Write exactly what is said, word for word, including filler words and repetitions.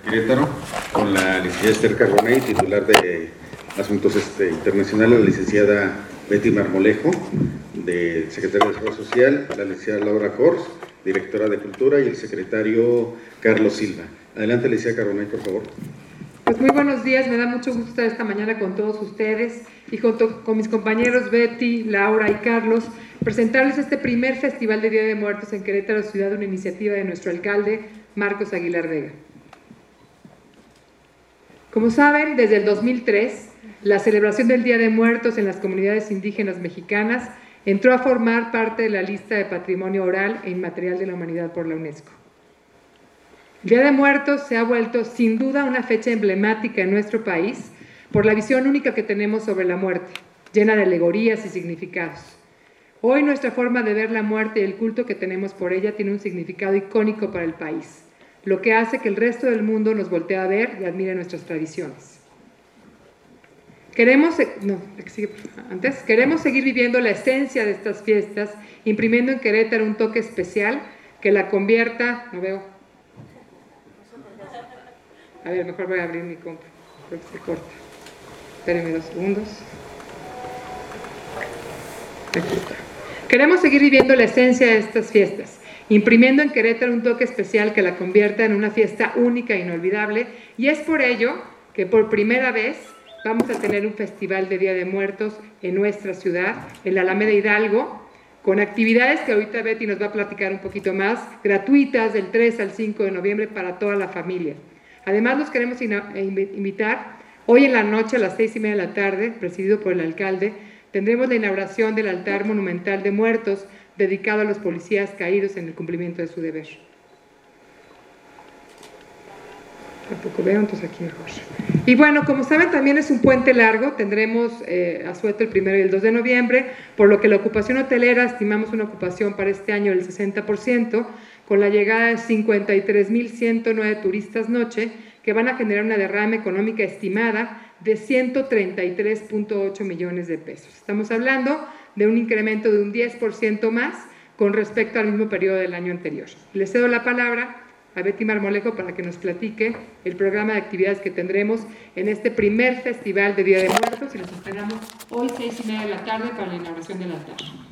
Querétaro, con la licenciada Esther Carbonell, titular de Asuntos este, Internacionales, la licenciada Betty Marmolejo, de Secretaria de Desarrollo Social, la licenciada Laura Kors, directora de Cultura, y el secretario Carlos Silva. Adelante, licenciada Carbonell, por favor. Pues muy buenos días, me da mucho gusto estar esta mañana con todos ustedes y junto con mis compañeros Betty, Laura y Carlos, presentarles este primer Festival de Día de Muertos en Querétaro, ciudad, una iniciativa de nuestro alcalde, Marcos Aguilar Vega. Como saben, desde el dos mil tres, la celebración del Día de Muertos en las comunidades indígenas mexicanas entró a formar parte de la lista de Patrimonio Oral e Inmaterial de la Humanidad por la UNESCO. El Día de Muertos se ha vuelto sin duda una fecha emblemática en nuestro país por la visión única que tenemos sobre la muerte, llena de alegorías y significados. Hoy nuestra forma de ver la muerte y el culto que tenemos por ella tiene un significado icónico para el país, lo que hace que el resto del mundo nos voltee a ver y admire nuestras tradiciones. Queremos, no, antes, queremos seguir viviendo la esencia de estas fiestas, imprimiendo en Querétaro un toque especial que la convierta, no veo, a ver, mejor voy a abrir mi compu, creo que se corta. Espérenme dos segundos. Aquí está. Queremos seguir viviendo la esencia de estas fiestas, imprimiendo en Querétaro un toque especial que la convierta en una fiesta única e inolvidable, y es por ello que por primera vez vamos a tener un festival de Día de Muertos en nuestra ciudad, en la Alameda Hidalgo, con actividades que ahorita Betty nos va a platicar un poquito más, gratuitas del tres al cinco de noviembre para toda la familia. Además, los queremos invitar, hoy en la noche a las seis y media de la tarde, presidido por el alcalde, tendremos la inauguración del altar monumental de muertos dedicado a los policías caídos en el cumplimiento de su deber. Tampoco veo, entonces aquí mejor. Y bueno, como saben, también es un puente largo, tendremos eh, asueto el primero y el dos de noviembre, por lo que la ocupación hotelera, estimamos una ocupación para este año del sesenta por ciento, con la llegada de cincuenta y tres mil ciento nueve turistas noche, que van a generar una derrama económica estimada de ciento treinta y tres punto ocho millones de pesos. Estamos hablando de un incremento de un diez por ciento más con respecto al mismo periodo del año anterior. Les cedo la palabra a Betty Marmolejo para que nos platique el programa de actividades que tendremos en este primer Festival de Día de Muertos, y los esperamos hoy seis y media de la tarde para la inauguración del altar.